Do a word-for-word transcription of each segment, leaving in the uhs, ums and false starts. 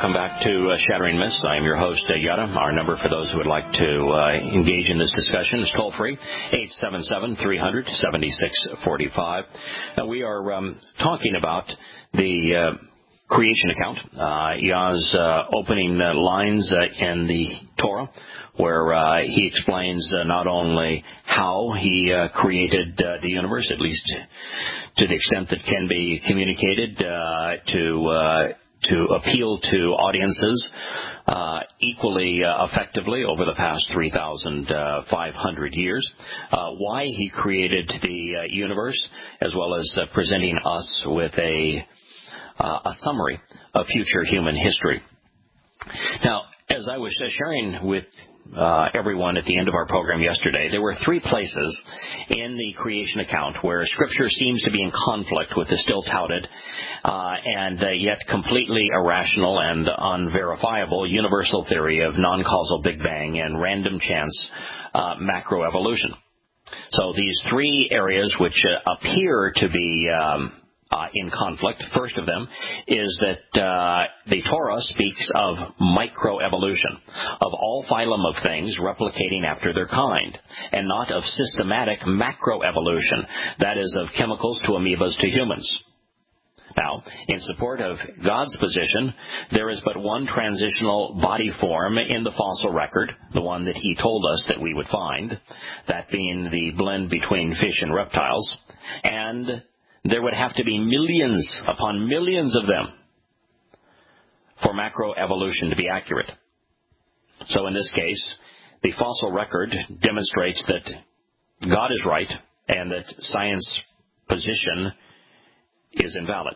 welcome back to uh, Shattering Myths. I am your host, uh, Yada. Our number for those who would like to uh, engage in this discussion is toll-free, eight seven seven, three hundred, seventy-six forty-five. Uh, we are um, talking about the uh, creation account, uh, Yah's uh, opening uh, lines uh, in the Torah, where uh, he explains uh, not only how he uh, created uh, the universe, at least to the extent that can be communicated uh, to uh, to appeal to audiences uh, equally uh, effectively over the past three thousand five hundred years, uh, why he created the uh, universe, as well as uh, presenting us with a uh, a summary of future human history. Now, as I was uh, sharing with uh, everyone at the end of our program yesterday, there were three places in the creation account where Scripture seems to be in conflict with the still touted uh, and uh, yet completely irrational and unverifiable universal theory of non-causal Big Bang and random chance uh, macroevolution. So these three areas which uh, appear to be um, Uh, in conflict. First of them is that uh, the Torah speaks of microevolution, of all phylum of things replicating after their kind, and not of systematic macroevolution, that is, of chemicals to amoebas to humans. Now, in support of God's position, there is but one transitional body form in the fossil record, the one that he told us that we would find, that being the blend between fish and reptiles, and there would have to be millions upon millions of them for macroevolution to be accurate. So in this case, the fossil record demonstrates that God is right and that science's position is invalid.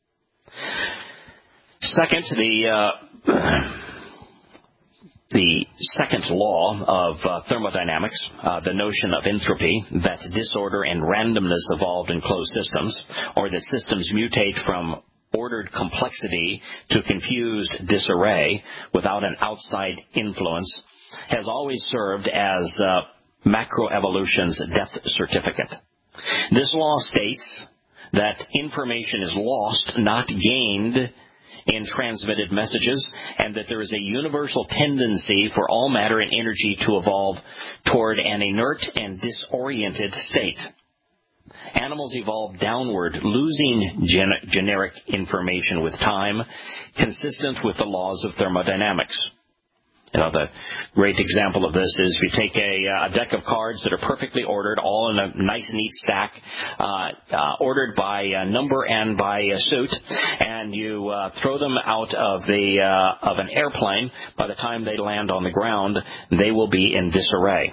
Second, the uh, The second law of uh, thermodynamics, uh, the notion of entropy, that disorder and randomness evolved in closed systems, or that systems mutate from ordered complexity to confused disarray without an outside influence, has always served as uh, macroevolution's death certificate. This law states that information is lost, not gained, in transmitted messages, and that there is a universal tendency for all matter and energy to evolve toward an inert and disoriented state. Animals evolve downward, losing gen- generic information with time, consistent with the laws of thermodynamics. You know, the great example of this is if you take a, a deck of cards that are perfectly ordered, all in a nice, neat stack, uh, uh, ordered by uh, number and by uh, suit, and you uh, throw them out of the uh, of an airplane. By the time they land on the ground, they will be in disarray.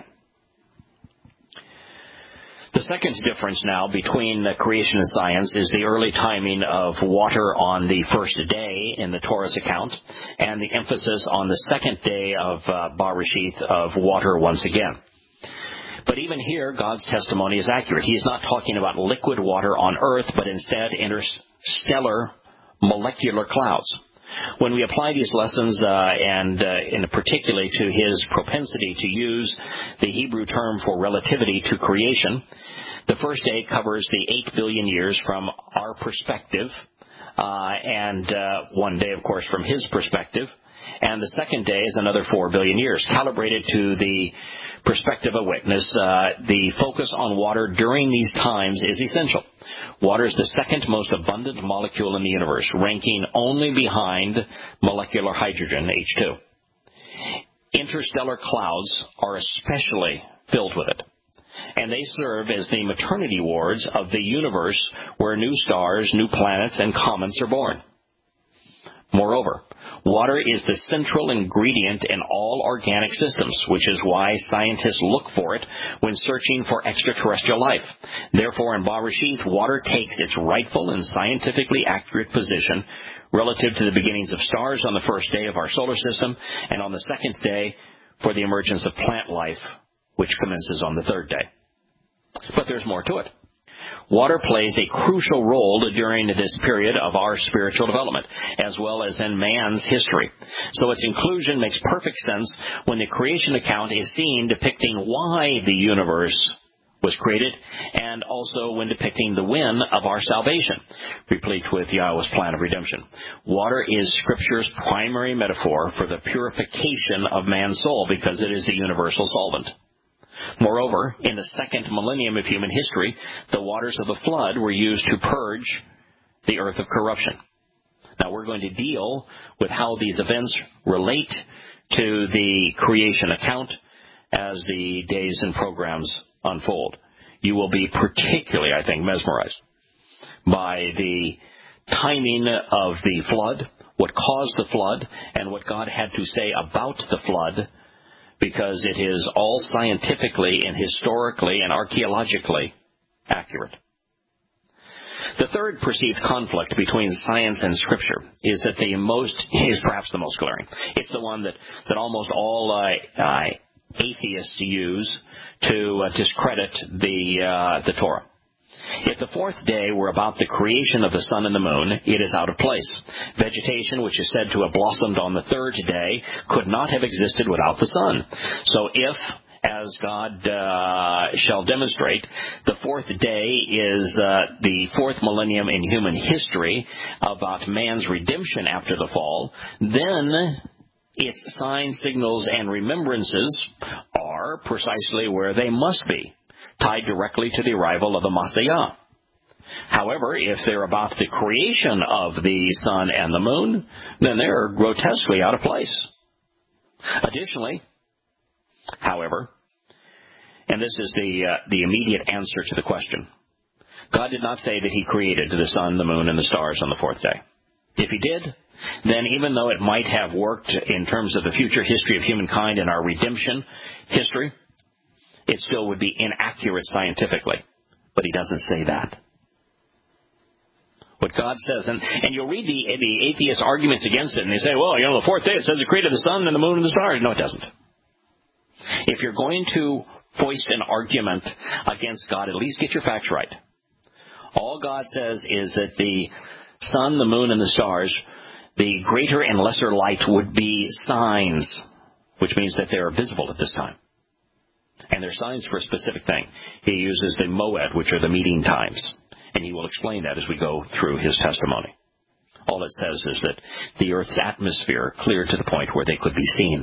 The second difference now between the creation and science is the early timing of water on the first day in the Torah's account, and the emphasis on the second day of uh, Barashith of water once again. But even here, God's testimony is accurate. He is not talking about liquid water on earth, but instead interstellar molecular clouds. When we apply these lessons, uh, and uh, in particularly to his propensity to use the Hebrew term for relativity to creation, the first day covers the eight billion years from our perspective, uh, and uh, one day, of course, from his perspective, and the second day is another four billion years. Calibrated to the perspective of witness, uh, the focus on water during these times is essential. Water is the second most abundant molecule in the universe, ranking only behind molecular hydrogen, H two. Interstellar clouds are especially filled with it, and they serve as the maternity wards of the universe where new stars, new planets, and comets are born. Moreover, water is the central ingredient in all organic systems, which is why scientists look for it when searching for extraterrestrial life. Therefore, in Barashith, water takes its rightful and scientifically accurate position relative to the beginnings of stars on the first day of our solar system, and on the second day for the emergence of plant life, which commences on the third day. But there's more to it. Water plays a crucial role during this period of our spiritual development, as well as in man's history. So its inclusion makes perfect sense when the creation account is seen depicting why the universe was created, and also when depicting the win of our salvation, replete with Yahweh's plan of redemption. Water is Scripture's primary metaphor for the purification of man's soul because it is a universal solvent. Moreover, in the second millennium of human history, the waters of the flood were used to purge the earth of corruption. Now, we're going to deal with how these events relate to the creation account as the days and programs unfold. You will be particularly, I think, mesmerized by the timing of the flood, what caused the flood, and what God had to say about the flood, because it is all scientifically and historically and archaeologically accurate. The third perceived conflict between science and Scripture is that the most is perhaps the most glaring. It's the one that, that almost all uh, uh, atheists use to uh, discredit the uh, the Torah. If the fourth day were about the creation of the sun and the moon, it is out of place. Vegetation, which is said to have blossomed on the third day, could not have existed without the sun. So if, as God uh, shall demonstrate, the fourth day is uh, the fourth millennium in human history about man's redemption after the fall, then its signs, signals, and remembrances are precisely where they must be, tied directly to the arrival of the Messiah. However, if they're about the creation of the sun and the moon, then they're grotesquely out of place. Additionally, however, and this is the uh, the immediate answer to the question, God did not say that he created the sun, the moon, and the stars on the fourth day. If he did, then even though it might have worked in terms of the future history of humankind and our redemption history, it still would be inaccurate scientifically. But he doesn't say that. What God says, and, and you'll read the, the atheist arguments against it, and they say, well, you know, the fourth day, it says it created the sun and the moon and the stars. No, it doesn't. If you're going to foist an argument against God, at least get your facts right. All God says is that the sun, the moon, and the stars, the greater and lesser light would be signs, which means that they are visible at this time. And they're signs for a specific thing. He uses the moed, which are the meeting times. And he will explain that as we go through his testimony. All it says is that the Earth's atmosphere cleared to the point where they could be seen.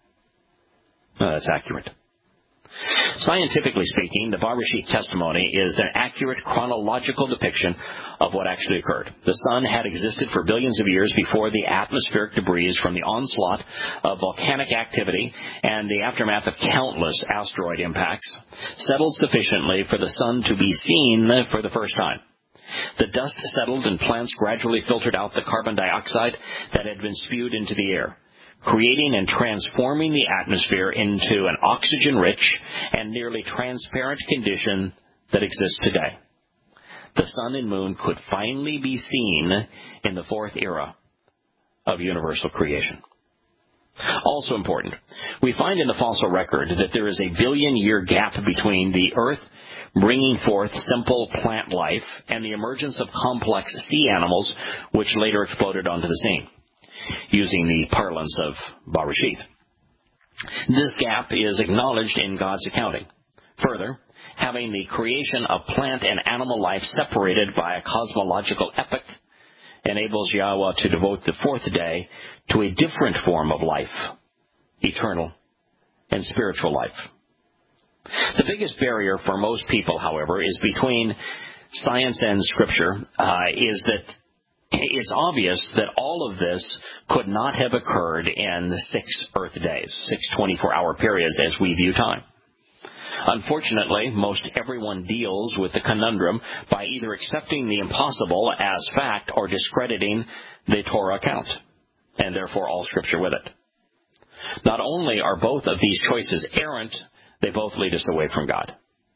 Well, that's accurate. Scientifically speaking, the Bereshith testimony is an accurate chronological depiction of what actually occurred. The sun had existed for billions of years before the atmospheric debris from the onslaught of volcanic activity and the aftermath of countless asteroid impacts settled sufficiently for the sun to be seen for the first time. The dust settled and plants gradually filtered out the carbon dioxide that had been spewed into the air, creating and transforming the atmosphere into an oxygen-rich and nearly transparent condition that exists today. The sun and moon could finally be seen in the fourth era of universal creation. Also important, we find in the fossil record that there is a billion-year gap between the Earth bringing forth simple plant life and the emergence of complex sea animals, which later exploded onto the scene, using the parlance of Bereshith. This gap is acknowledged in God's accounting. Further, having the creation of plant and animal life separated by a cosmological epoch enables Yahweh to devote the fourth day to a different form of life, eternal and spiritual life. The biggest barrier for most people, however, is between science and Scripture, uh, is that it's obvious that all of this could not have occurred in six Earth days, six twenty-four hour periods as we view time. Unfortunately, most everyone deals with the conundrum by either accepting the impossible as fact or discrediting the Torah account, and therefore all Scripture with it. Not only are both of these choices errant, they both lead us away from God.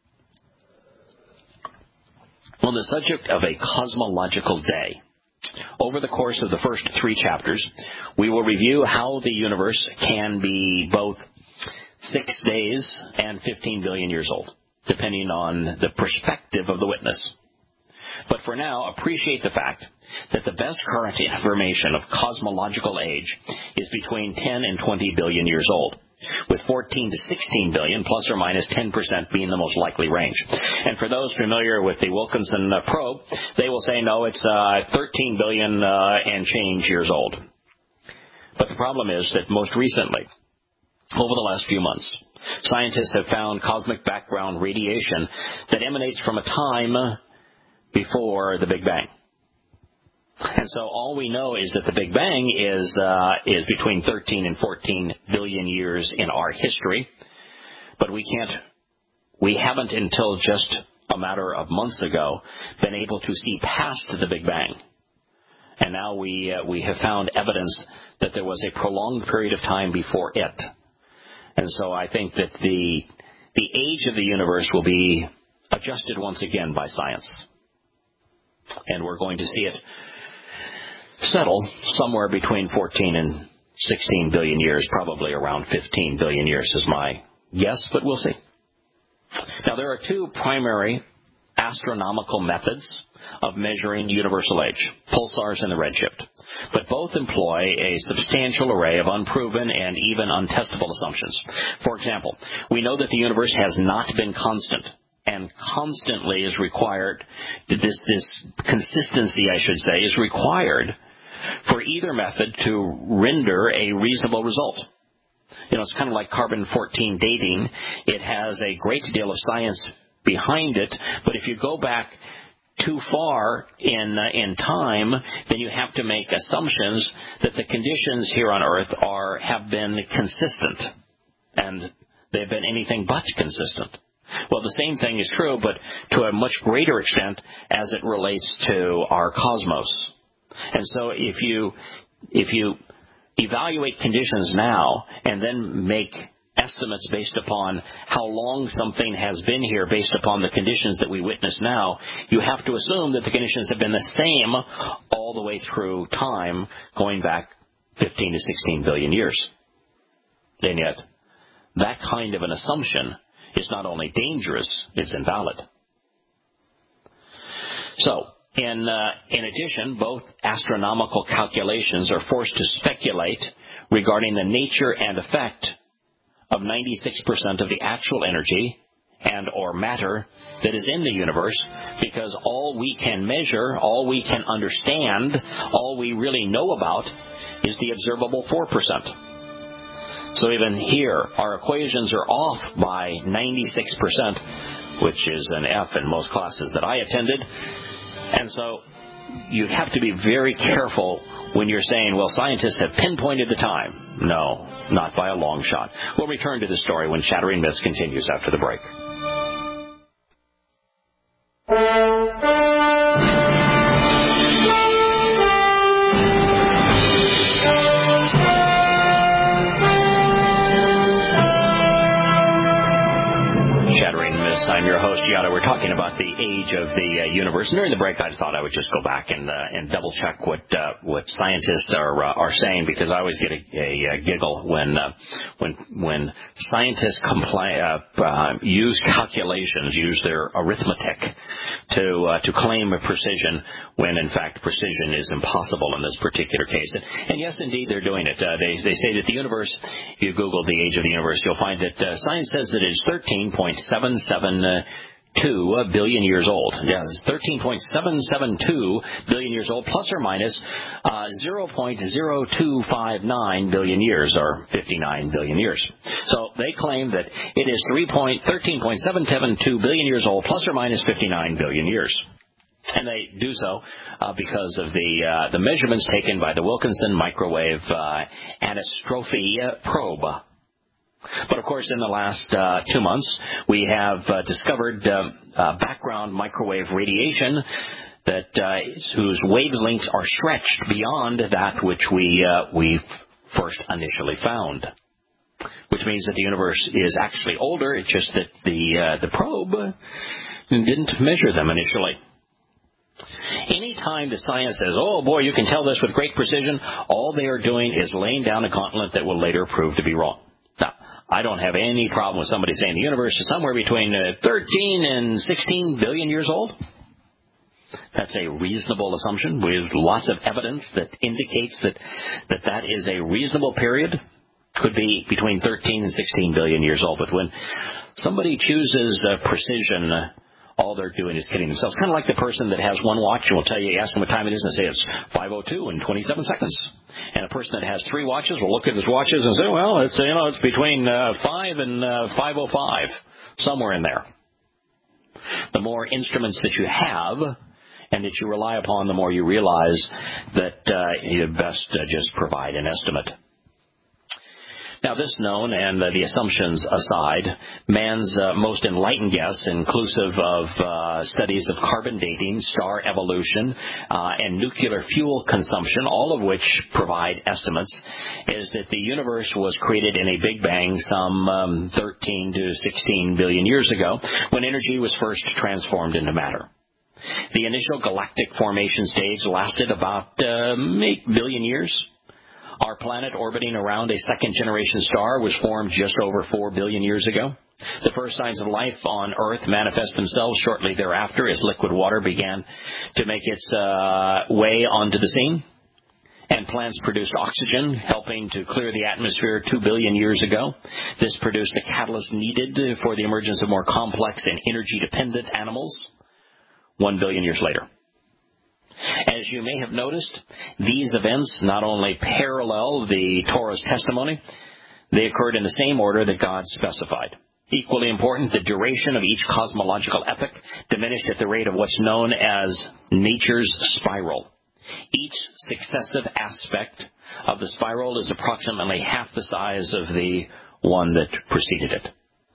On the subject of a cosmological day, over the course of the first three chapters, we will review how the universe can be both six days and fifteen billion years old, depending on the perspective of the witness. But for now, appreciate the fact that the best current information of cosmological age is between ten and twenty billion years old. with fourteen to sixteen billion, plus or minus ten percent being the most likely range. And for those familiar with the Wilkinson uh, probe, they will say, no, it's uh, thirteen billion uh, and change years old. But the problem is that most recently, over the last few months, scientists have found cosmic background radiation that emanates from a time before the Big Bang. And so all we know is that the Big Bang is uh, is between thirteen and fourteen billion years in our history, but we can't, we haven't until just a matter of months ago been able to see past the Big Bang. And now we uh, we have found evidence that there was a prolonged period of time before it. And so I think that the the age of the universe will be adjusted once again by science. And we're going to see it settle somewhere between fourteen and sixteen billion years, probably around fifteen billion years is my guess, but we'll see. Now, there are two primary astronomical methods of measuring universal age, pulsars and the redshift. But both employ a substantial array of unproven and even untestable assumptions. For example, we know that the universe has not been constant, and constantly is required, this, this consistency, I should say, is required for either method to render a reasonable result. You know, it's kind of like carbon fourteen dating. It has a great deal of science behind it, but if you go back too far in uh, in time, then you have to make assumptions that the conditions here on Earth are have been consistent, and they've been anything but consistent. Well, the same thing is true, but to a much greater extent as it relates to our cosmos. And so if you if you evaluate conditions now and then make estimates based upon how long something has been here based upon the conditions that we witness now, you have to assume that the conditions have been the same all the way through time, going back fifteen to sixteen billion years. And yet, that kind of an assumption is not only dangerous, it's invalid. So, in, uh, in addition, both astronomical calculations are forced to speculate regarding the nature and effect of ninety-six percent of the actual energy and or matter that is in the universe, because all we can measure, all we can understand, all we really know about is the observable four percent. So even here, our equations are off by ninety-six percent, which is an F in most classes that I attended. And so you have to be very careful when you're saying, well, scientists have pinpointed the time. No, not by a long shot. We'll return to the story when Shattering Myths continues after the break. I'm your host, Yada. We're talking about the age of the uh, universe. And during the break, I thought I would just go back and uh, and double check what uh, what scientists are uh, are saying, because I always get a, a, a giggle when uh, when when scientists compli- uh, uh, use calculations, use their arithmetic to uh, to claim a precision when in fact precision is impossible in this particular case. And, and yes, indeed, they're doing it. Uh, they they say that the universe. If you Google the age of the universe, you'll find that uh, science says that it's thirteen point seven seven two billion years old. Yeah, it's thirteen point seven seven two billion years old, plus or minus uh, zero point zero two five nine billion years, or fifty-nine billion years. So they claim that it is thirteen point seven seven two billion years old, plus or minus fifty-nine billion years. And they do so uh, because of the uh, the measurements taken by the Wilkinson microwave uh, anisotropy probe. But, of course, in the last uh, two months, we have uh, discovered uh, uh, background microwave radiation that uh, whose wavelengths are stretched beyond that which we uh, we first initially found, which means that the universe is actually older. It's just that the uh, the probe didn't measure them initially. Anytime the science says, oh, boy, you can tell this with great precision, all they are doing is laying down a gauntlet that will later prove to be wrong. Now, I don't have any problem with somebody saying the universe is somewhere between uh, thirteen and sixteen billion years old. That's a reasonable assumption with lots of evidence that indicates that that, that is a reasonable period. could be between thirteen and sixteen billion years old. But when somebody chooses uh, precision, uh, all they're doing is kidding themselves. Kind of like the person that has one watch and will tell you, you ask them what time it is, and say it's five oh two and twenty-seven seconds. And a person that has three watches will look at his watches and say, well, it's, you know, it's between uh, five and uh, five oh five, somewhere in there. The more instruments that you have and that you rely upon, the more you realize that uh, you best uh, just provide an estimate. Now, this known and uh, the assumptions aside, man's uh, most enlightened guess, inclusive of uh, studies of carbon dating, star evolution, uh, and nuclear fuel consumption, all of which provide estimates, is that the universe was created in a Big Bang some um, thirteen to sixteen billion years ago, when energy was first transformed into matter. The initial galactic formation stage lasted about uh, eight billion years. Our planet orbiting around a second-generation star was formed just over four billion years ago. The first signs of life on Earth manifest themselves shortly thereafter as liquid water began to make its uh, way onto the scene. And plants produced oxygen, helping to clear the atmosphere two billion years ago. This produced the catalyst needed for the emergence of more complex and energy-dependent animals one billion years later. As you may have noticed, these events not only parallel the Torah's testimony, they occurred in the same order that God specified. Equally important, the duration of each cosmological epoch diminished at the rate of what's known as nature's spiral. Each successive aspect of the spiral is approximately half the size of the one that preceded it.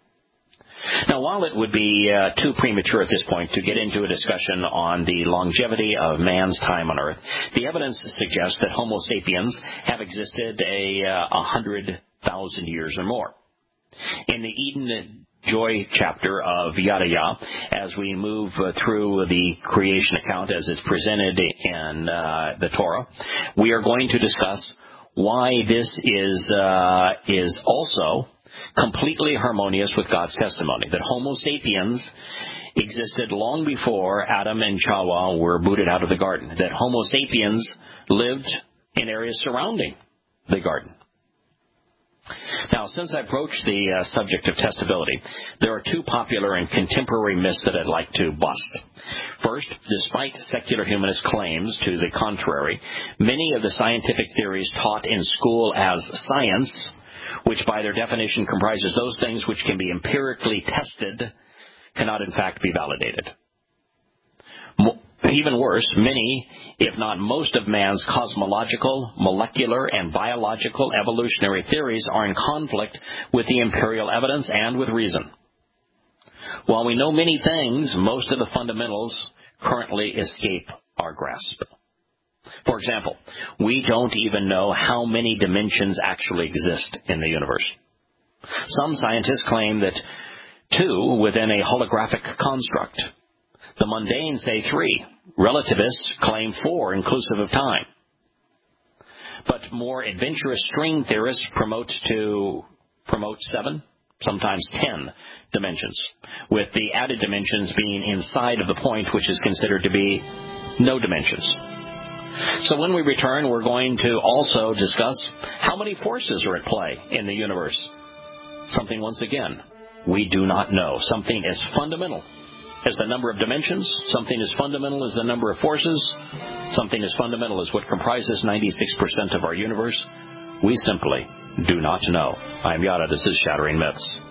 Now, while it would be uh, too premature at this point to get into a discussion on the longevity of man's time on Earth, the evidence suggests that Homo sapiens have existed a uh, hundred thousand years or more. In the Eden Joy chapter of Yada Yah, as we move uh, through the creation account as it's presented in uh, the Torah, we are going to discuss why this is uh, is also completely harmonious with God's testimony, that Homo sapiens existed long before Adam and Chava were booted out of the garden, that Homo sapiens lived in areas surrounding the garden. Now, since I broached the uh, subject of testability, there are two popular and contemporary myths that I'd like to bust. First, despite secular humanist claims to the contrary, many of the scientific theories taught in school as science, which by their definition comprises those things which can be empirically tested, cannot in fact be validated. Even worse, many, if not most of man's cosmological, molecular, and biological evolutionary theories are in conflict with the empirical evidence and with reason. While we know many things, most of the fundamentals currently escape our grasp. For example, we don't even know how many dimensions actually exist in the universe. Some scientists claim that two within a holographic construct. The mundane say three. Relativists claim four, inclusive of time. But more adventurous string theorists promote to promote seven, sometimes ten dimensions, with the added dimensions being inside of the point, which is considered to be no dimensions. So when we return, we're going to also discuss how many forces are at play in the universe. Something, once again, we do not know. Something as fundamental as the number of dimensions. Something as fundamental as the number of forces. Something as fundamental as what comprises ninety-six percent of our universe. We simply do not know. I'm Yada. This is Shattering Myths.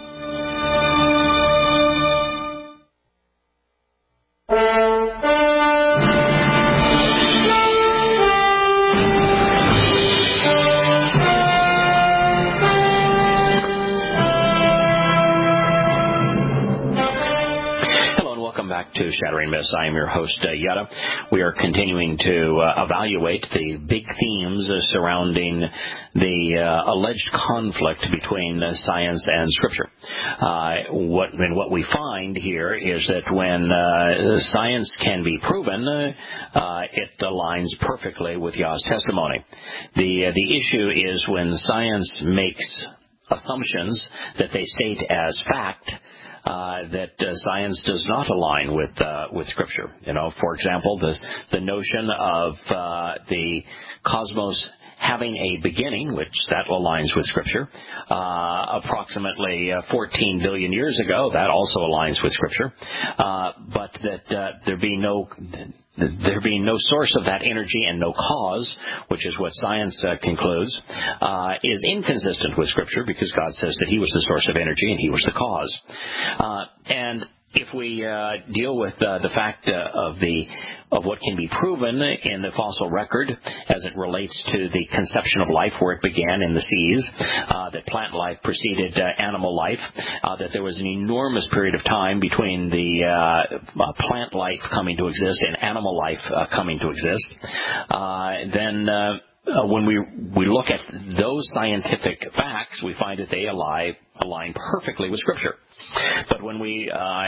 To Shattering Myths. I am your host, uh, Yada. We are continuing to uh, evaluate the big themes uh, surrounding the uh, alleged conflict between uh, science and Scripture. Uh, what and what we find here is that when uh, science can be proven, uh, uh, it aligns perfectly with Yah's testimony. The uh, the issue is when science makes assumptions that they state as fact, Uh, that uh, science does not align with uh, with Scripture. You know, for example, the the notion of uh, the cosmos having a beginning, which that aligns with Scripture, uh, approximately uh, fourteen billion years ago. That also aligns with Scripture. Uh, but that uh, there be no... There being no source of that energy and no cause, which is what science uh, concludes, uh, is inconsistent with Scripture, because God says that He was the source of energy and He was the cause. Uh, and if we uh, deal with uh, the fact uh, of the of what can be proven in the fossil record as it relates to the conception of life, where it began in the seas, uh, that plant life preceded uh, animal life, uh, that there was an enormous period of time between the uh, uh, plant life coming to exist and animal life uh, coming to exist, uh, then uh, Uh, when we we look at those scientific facts, we find that they align, align perfectly with Scripture. But when we uh,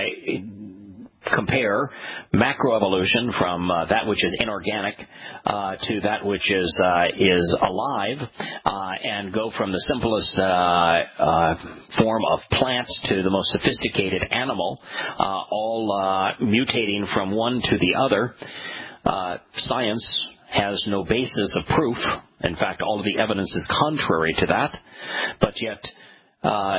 compare macroevolution from uh, that which is inorganic uh, to that which is uh, is alive, uh, and go from the simplest uh, uh, form of plants to the most sophisticated animal, uh, all uh, mutating from one to the other, uh, science has no basis of proof. In fact, all of the evidence is contrary to that. But yet, uh,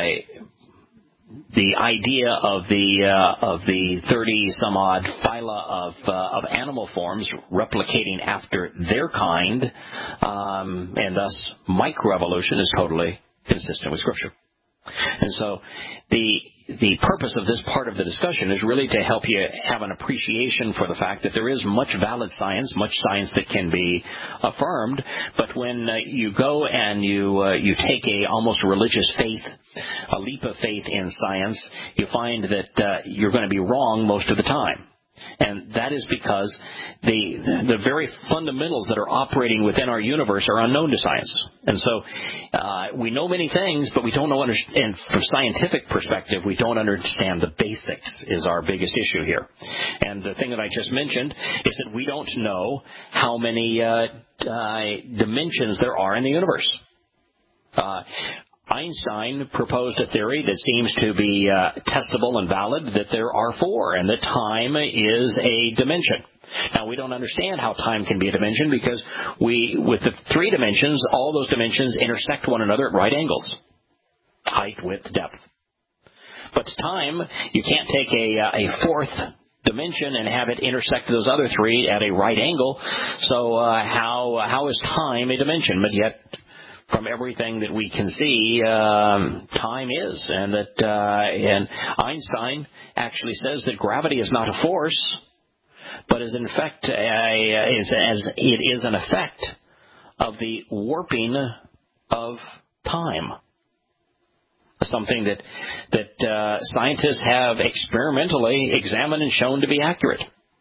the idea of the uh, of the thirty some odd phyla of uh, of animal forms replicating after their kind, um, and thus microevolution, is totally consistent with Scripture. And so, the the purpose of this part of the discussion is really to help you have an appreciation for the fact that there is much valid science, much science that can be affirmed, but when uh, you go and you uh, you take a almost religious faith, a leap of faith in science, you find that uh, you're going to be wrong most of the time. And that is because the the very fundamentals that are operating within our universe are unknown to science. And so uh, we know many things, but we don't know, and from scientific perspective, we don't understand the basics is our biggest issue here. And the thing that I just mentioned is that we don't know how many uh, uh, dimensions there are in the universe. Uh, Einstein proposed a theory that seems to be uh, testable and valid, that there are four, and that time is a dimension. Now, we don't understand how time can be a dimension because we, with the three dimensions, all those dimensions intersect one another at right angles. Height, width, depth. But time, you can't take a, a fourth dimension and have it intersect those other three at a right angle. So uh, how how is time a dimension? But yet, from everything that we can see, um, time is, and that uh, and Einstein actually says that gravity is not a force, but is in fact a, is as it is an effect of the warping of time. Something that that uh, scientists have experimentally examined and shown to be accurate.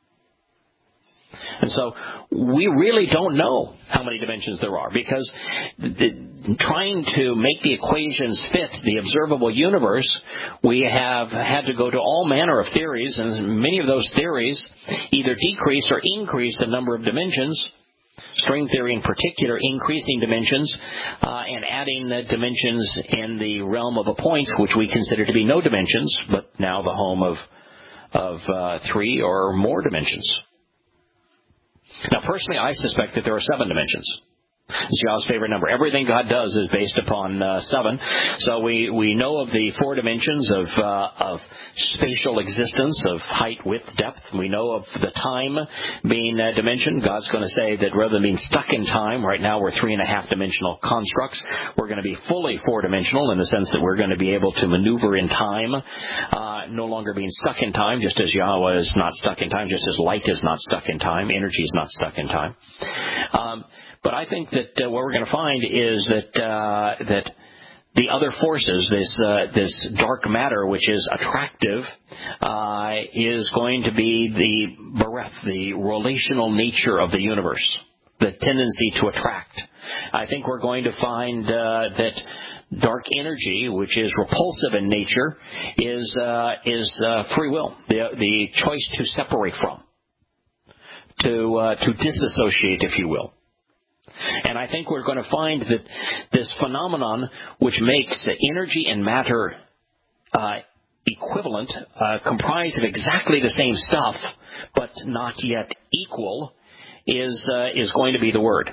And so we really don't know how many dimensions there are, because the, trying to make the equations fit the observable universe, we have had to go to all manner of theories, and many of those theories either decrease or increase the number of dimensions. String theory in particular, increasing dimensions uh, and adding the dimensions in the realm of a point, which we consider to be no dimensions, but now the home of, of uh, three or more dimensions. Now, personally, I suspect that there are seven dimensions. It's God's favorite number. Everything God does is based upon uh, seven. So we, we know of the four dimensions of uh, of spatial existence, of height, width, depth. We know of the time being a dimension. God's going to say that rather than being stuck in time, right now we're three and a half dimensional constructs. We're going to be fully four dimensional in the sense that we're going to be able to maneuver in time, uh, no longer being stuck in time, just as Yahweh is not stuck in time, just as light is not stuck in time, energy is not stuck in time. Um, But I think that uh, what we're going to find is that uh, that the other forces, this uh, this dark matter, which is attractive, uh, is going to be the bereth, the relational nature of the universe, the tendency to attract. I think we're going to find uh, that dark energy, which is repulsive in nature, is uh, is uh, free will, the the choice to separate from, to uh, to disassociate, if you will. And I think we're going to find that this phenomenon, which makes energy and matter uh, equivalent, uh, comprised of exactly the same stuff, but not yet equal, is uh, is going to be the word.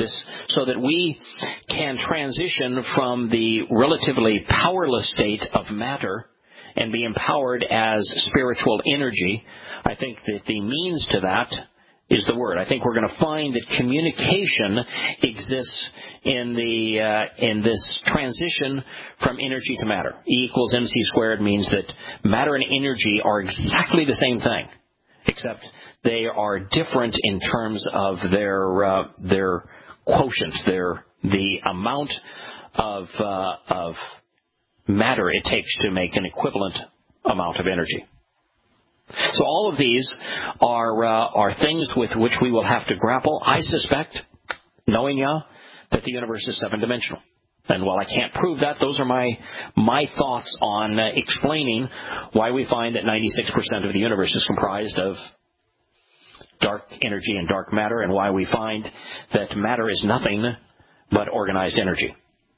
This, so that we can transition from the relatively powerless state of matter and be empowered as spiritual energy. I think that the means to that is the Word. I think we're going to find that communication exists in the uh, in this transition from energy to matter. E equals mc squared means that matter and energy are exactly the same thing, except they are different in terms of their uh, their quotient, their the amount of uh, of matter it takes to make an equivalent amount of energy. So all of these are uh, are things with which we will have to grapple. I suspect, knowing ya, that the universe is seven-dimensional. And while I can't prove that, those are my my thoughts on uh, explaining why we find that ninety-six percent of the universe is comprised of dark energy and dark matter, and why we find that matter is nothing but organized energy.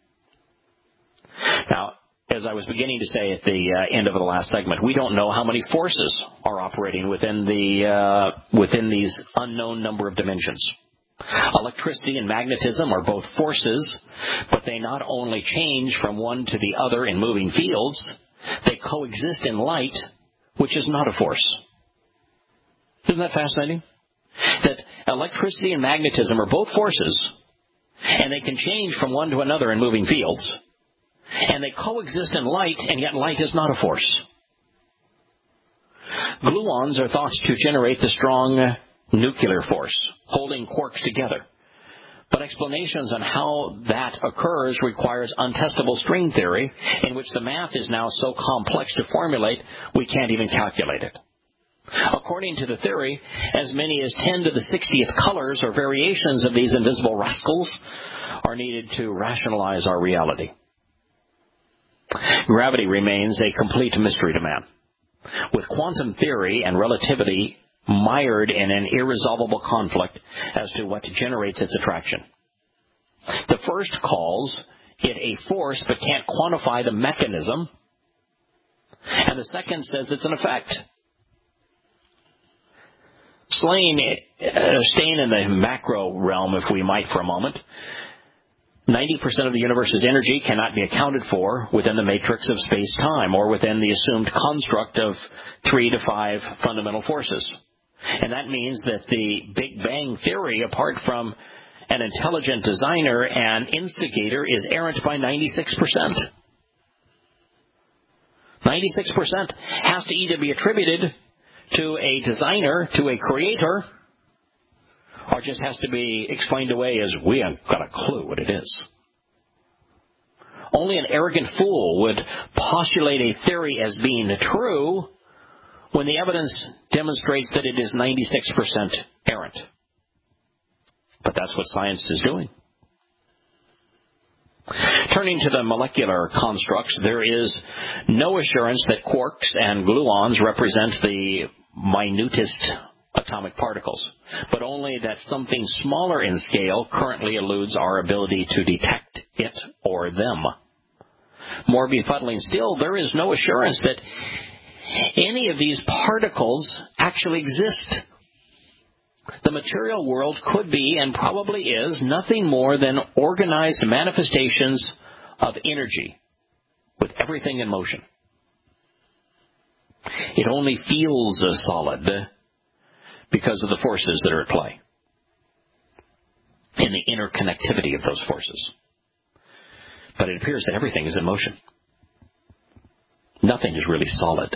Now, as I was beginning to say at the uh, end of the last segment, we don't know how many forces are operating within the uh, within these unknown number of dimensions. Electricity and magnetism are both forces, but they not only change from one to the other in moving fields, they coexist in light, which is not a force. Isn't that fascinating? That electricity and magnetism are both forces, and they can change from one to another in moving fields. And they coexist in light, and yet light is not a force. Gluons are thought to generate the strong nuclear force, holding quarks together. But explanations on how that occurs requires untestable string theory, in which the math is now so complex to formulate, we can't even calculate it. According to the theory, as many as ten to the sixtieth colors or variations of these invisible rascals are needed to rationalize our reality. Gravity remains a complete mystery to man, with quantum theory and relativity mired in an irresolvable conflict as to what generates its attraction. The first calls it a force but can't quantify the mechanism, and the second says it's an effect. Slaying, uh, staying in the macro realm, if we might for a moment, ninety percent of the universe's energy cannot be accounted for within the matrix of space-time or within the assumed construct of three to five fundamental forces. And that means that the Big Bang Theory, apart from an intelligent designer and instigator, is errant by ninety-six percent. ninety-six percent has to either be attributed to a designer, to a creator, or just has to be explained away as we haven't got a clue what it is. Only an arrogant fool would postulate a theory as being true when the evidence demonstrates that it is ninety-six percent errant. But that's what science is doing. Turning to the molecular constructs, there is no assurance that quarks and gluons represent the minutest atomic particles, but only that something smaller in scale currently eludes our ability to detect it or them. More befuddling still, there is no assurance that any of these particles actually exist. The material world could be, and probably is, nothing more than organized manifestations of energy, with everything in motion. It only feels solid because of the forces that are at play, and the interconnectivity of those forces. But it appears that everything is in motion. Nothing is really solid.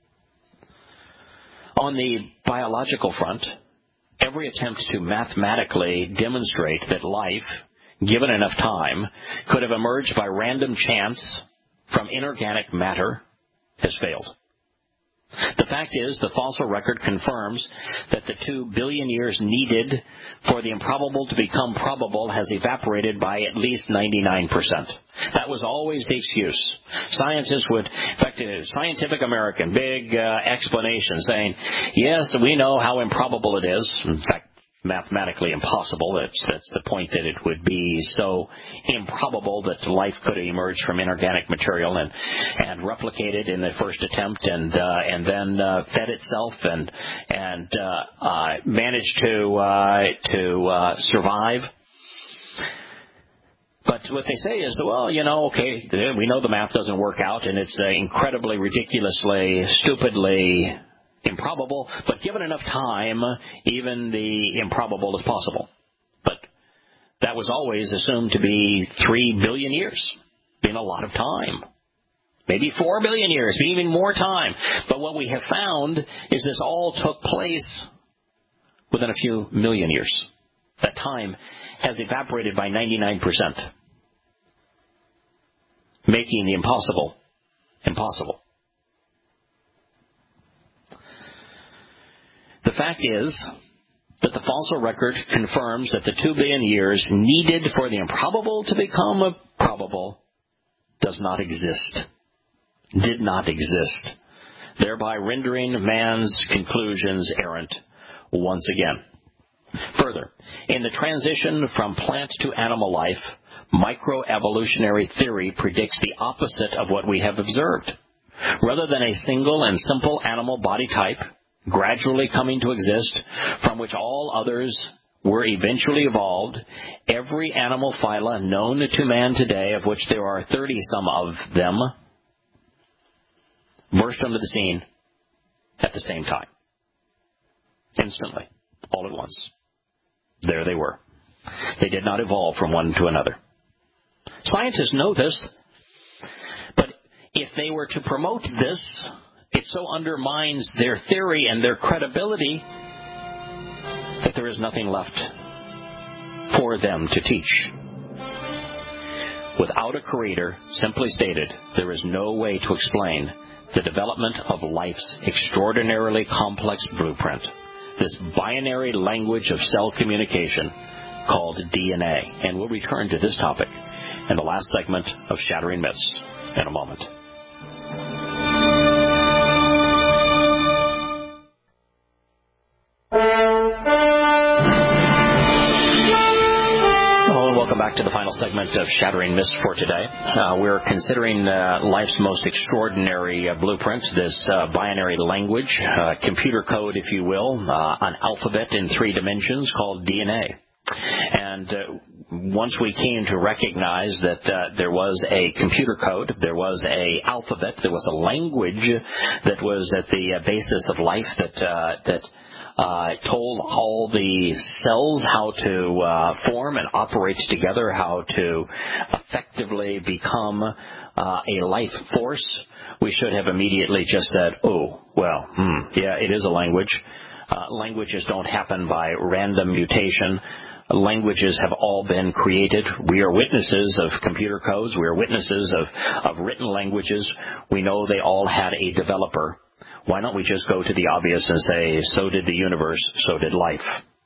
On the biological front, every attempt to mathematically demonstrate that life, given enough time, could have emerged by random chance from inorganic matter has failed. The fact is, the fossil record confirms that the two billion years needed for the improbable to become probable has evaporated by at least ninety-nine percent. That was always the excuse. Scientists would, in fact, Scientific American, big uh, explanation saying, yes, we know how improbable it is. In fact, mathematically impossible. That's, that's the point, that it would be so improbable that life could emerge from inorganic material and and replicated in the first attempt, and uh, and then uh, fed itself and and uh, uh, managed to uh, to uh, survive. But what they say is, well, you know, okay, we know the math doesn't work out, and it's uh, incredibly, ridiculously, stupidly improbable, but given enough time, even the improbable is possible. But that was always assumed to be three billion years, being a lot of time. Maybe four billion years, maybe even more time. But what we have found is this all took place within a few million years. That time has evaporated by ninety-nine percent, making the impossible impossible. The fact is that the fossil record confirms that the two billion years needed for the improbable to become probable does not exist, did not exist, thereby rendering man's conclusions errant once again. Further, in the transition from plant to animal life, microevolutionary theory predicts the opposite of what we have observed. Rather than a single and simple animal body type gradually coming to exist, from which all others were eventually evolved, every animal phyla known to man today, of which there are thirty-some of them, burst onto the scene at the same time. Instantly. All at once. There they were. They did not evolve from one to another. Scientists know this, but if they were to promote this, it so undermines their theory and their credibility that there is nothing left for them to teach. Without a creator, simply stated, there is no way to explain the development of life's extraordinarily complex blueprint, this binary language of cell communication called D N A. And we'll return to this topic in the last segment of Shattering Myths in a moment. Back to the final segment of Shattering Myths for today. Uh, we're considering uh, life's most extraordinary uh, blueprint, this uh, binary language, uh, computer code, if you will, uh, an alphabet in three dimensions called D N A. And uh, once we came to recognize that uh, there was a computer code, there was a alphabet, there was a language that was at the uh, basis of life that uh, that Uh, told all the cells how to uh, form and operate together, how to effectively become uh, a life force, we should have immediately just said, oh, well, hmm, yeah, it is a language. Uh, languages don't happen by random mutation. Languages have all been created. We are witnesses of computer codes. We are witnesses of, of written languages. We know they all had a developer. Why don't we just go to the obvious and say, so did the universe, so did life?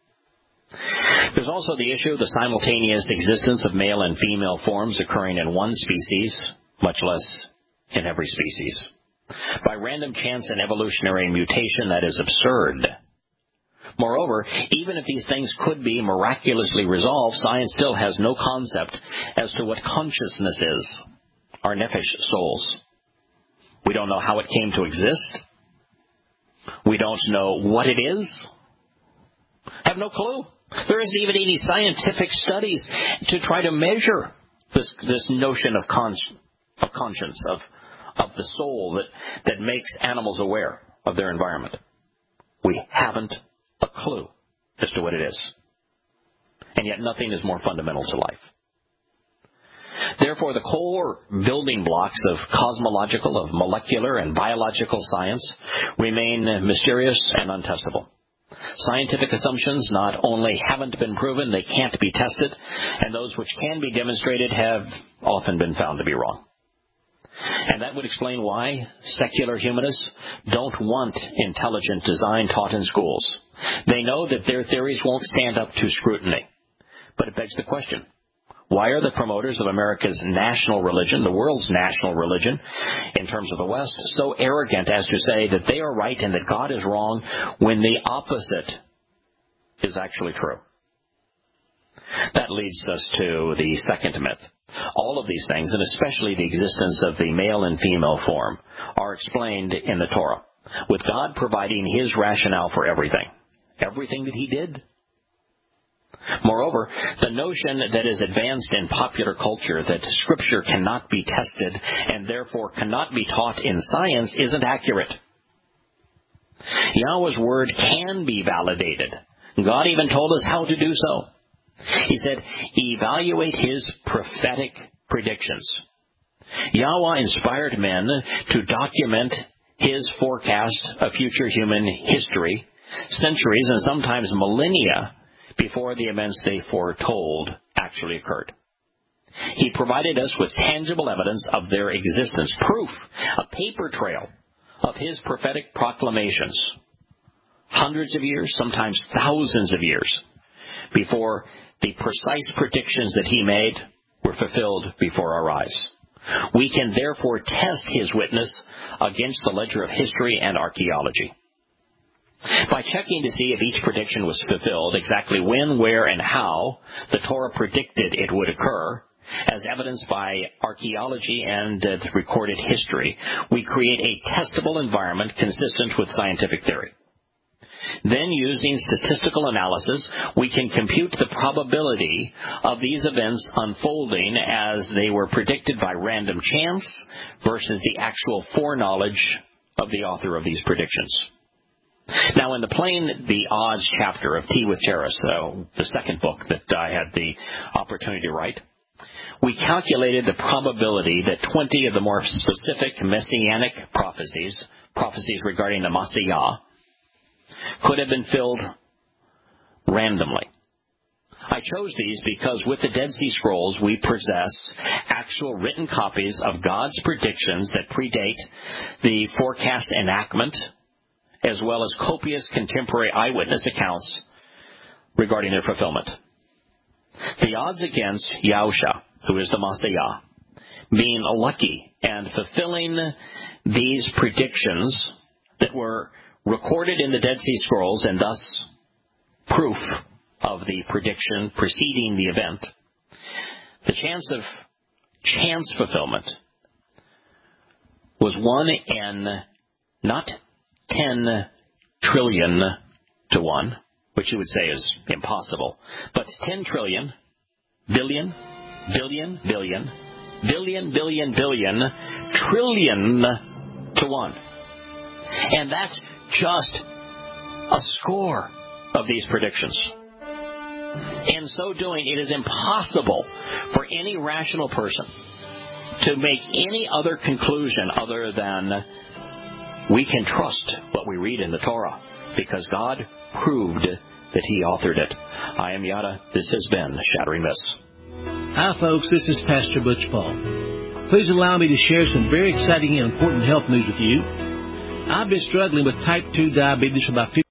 There's also the issue of the simultaneous existence of male and female forms occurring in one species, much less in every species. By random chance and evolutionary mutation, that is absurd. Moreover, even if these things could be miraculously resolved, science still has no concept as to what consciousness is, our nephesh souls. We don't know how it came to exist. We don't know what it is. Have no clue. There isn't even any scientific studies to try to measure this this notion of, con- of conscience, of of the soul that, that makes animals aware of their environment. We haven't a clue as to what it is. And yet nothing is more fundamental to life. Therefore, the core building blocks of cosmological, of molecular, and biological science remain mysterious and untestable. Scientific assumptions not only haven't been proven, they can't be tested, and those which can be demonstrated have often been found to be wrong. And that would explain why secular humanists don't want intelligent design taught in schools. They know that their theories won't stand up to scrutiny. But it begs the question, why are the promoters of America's national religion, the world's national religion, in terms of the West, so arrogant as to say that they are right and that God is wrong when the opposite is actually true? That leads us to the second myth. All of these things, and especially the existence of the male and female form, are explained in the Torah, with God providing his rationale for everything. Everything that he did. Moreover, the notion that is advanced in popular culture that Scripture cannot be tested and therefore cannot be taught in science isn't accurate. Yahweh's Word can be validated. God even told us how to do so. He said, evaluate His prophetic predictions. Yahweh inspired men to document His forecast of future human history, centuries and sometimes millennia before the events they foretold actually occurred. He provided us with tangible evidence of their existence, proof, a paper trail of His prophetic proclamations, hundreds of years, sometimes thousands of years, before the precise predictions that He made were fulfilled before our eyes. We can therefore test His witness against the ledger of history and archaeology. By checking to see if each prediction was fulfilled, exactly when, where, and how the Torah predicted it would occur, as evidenced by archaeology and uh, recorded history, we create a testable environment consistent with scientific theory. Then, using statistical analysis, we can compute the probability of these events unfolding as they were predicted by random chance versus the actual foreknowledge of the author of these predictions. Now, in the Plain the Odds chapter of Tea with Terra, so the second book that I had the opportunity to write, we calculated the probability that twenty of the more specific messianic prophecies, prophecies regarding the Messiah, could have been filled randomly. I chose these because with the Dead Sea Scrolls, we possess actual written copies of God's predictions that predate the forecast enactment, as well as copious contemporary eyewitness accounts regarding their fulfillment. The odds against Yahusha, who is the Messiah, being lucky and fulfilling these predictions that were recorded in the Dead Sea Scrolls and thus proof of the prediction preceding the event, the chance of chance fulfillment was one in not ten trillion to one, which you would say is impossible, but ten trillion, billion, billion, billion, billion, billion, billion, trillion to one. And that's just a score of these predictions. In so doing, it is impossible for any rational person to make any other conclusion other than we can trust what we read in the Torah because God proved that He authored it. I am Yada. This has been Shattering Myths. Hi, folks. This is Pastor Butch Paul. Please allow me to share some very exciting and important health news with you. I've been struggling with type two diabetes for about fifty